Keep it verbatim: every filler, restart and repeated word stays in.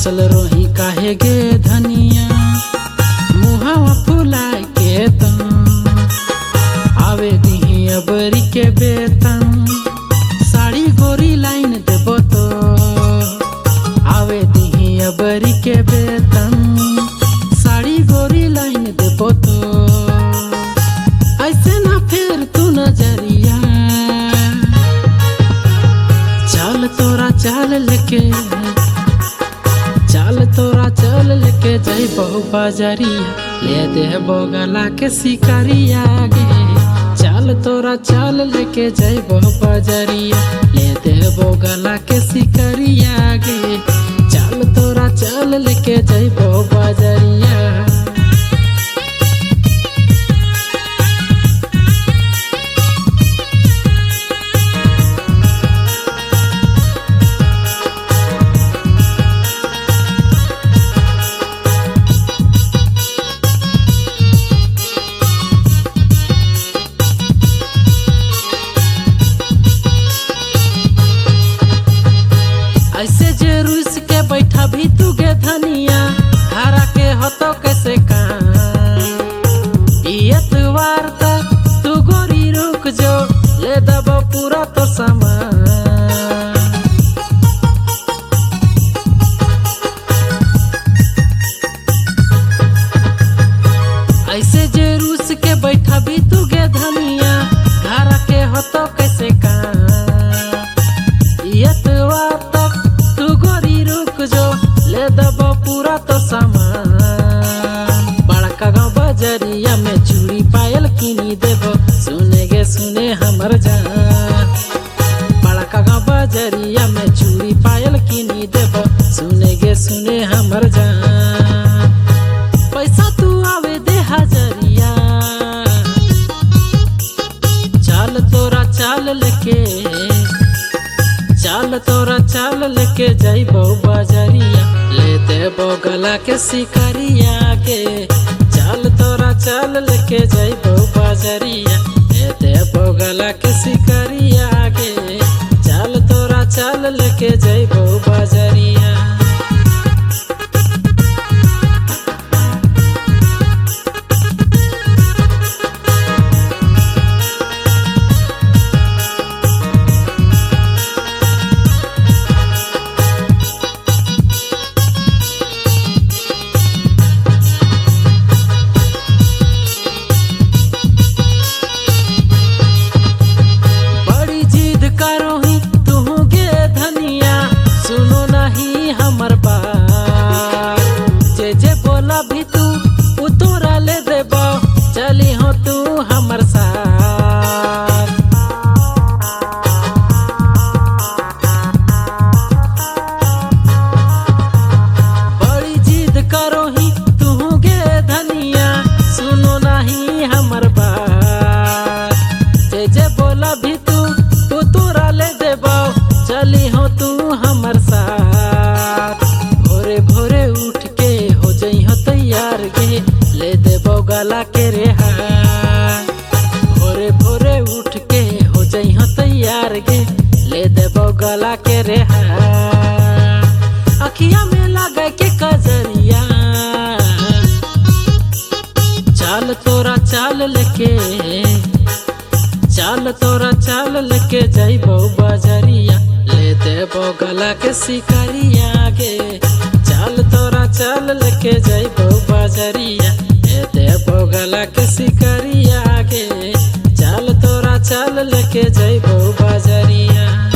बसल रोही काहे गे धनिया मुहावा फुलाए के तन आवे दिही अबरी के बेतन साड़ी गोरी लाइन देबो तो आवे दिही अबरी के बेतन साड़ी गोरी लाइन देबो तो ऐसे ना फेर तू नजरिया चाल तोरा चाल लेके चाल तोरा चल लेके जइबो बाजारिया ले देबो गला के शिकारिया गे चाल तोरा चाल लेके जइबो बाजारिया ले देबो गला के शिकारिया गे चाल तोरा चाल लेके जइबो बाजारिया। ऐसे जे रूस के बैठा भी तू गे धनिया हरा के हो तो कैसे काम इतवार तक तू गोरी रुक जो ले दबो पूरा तो सामान ऐसे जे रूस के बैठा भी तू गे धनिया हरा के हो तो कैसे काम इतवार ले दबो पूरा तो सामान बड़का गाँव बजरिया में चूड़ी पायल किनी देबो सुने गे सुने हमर जान बड़का गाँव बजरिया में चूड़ी पायल किनी देबो सुने गे सुने हमर जान पैसा तू आवे दे हजरिया चाल तोरा चाल लेके चाल तोरा चाल लेके जइबो बाजारिया ले देबो गला के शिकारिया गे चाल तोरा चाल लेके जइबो बाजारिया ले देबो गला के शिकारिया गे चाल तोरा चाल लेके जइबो बाजारिया। हमर बात जे जे बोला भी तू उतोरा ले देबो चली हो तू हमर साथ बड़ी जिद करो ही तू गे धनिया सुनो नहीं हमर बात जे जे बोला भी तू उतोरा ले देबो चली हो तू हमर साथ भोरे उठ के हो जइहो तैयार गे ले देबो गला के रेहा भोरे भोरे उठ के हो जइहो तैयार गे ले देबो गला के रेहा अखिया में लगे के कजरिया चाल तोरा चाल लेके चाल तोरा चाल लेके जइबो बाजारिया ले देबो गला के शिकारिया गे चाल तोरा चाल लेके जइबो बाजारिया ले देबो गला के शिकारिया गे चाल तोरा चाल लेके जइबो बाजारिया।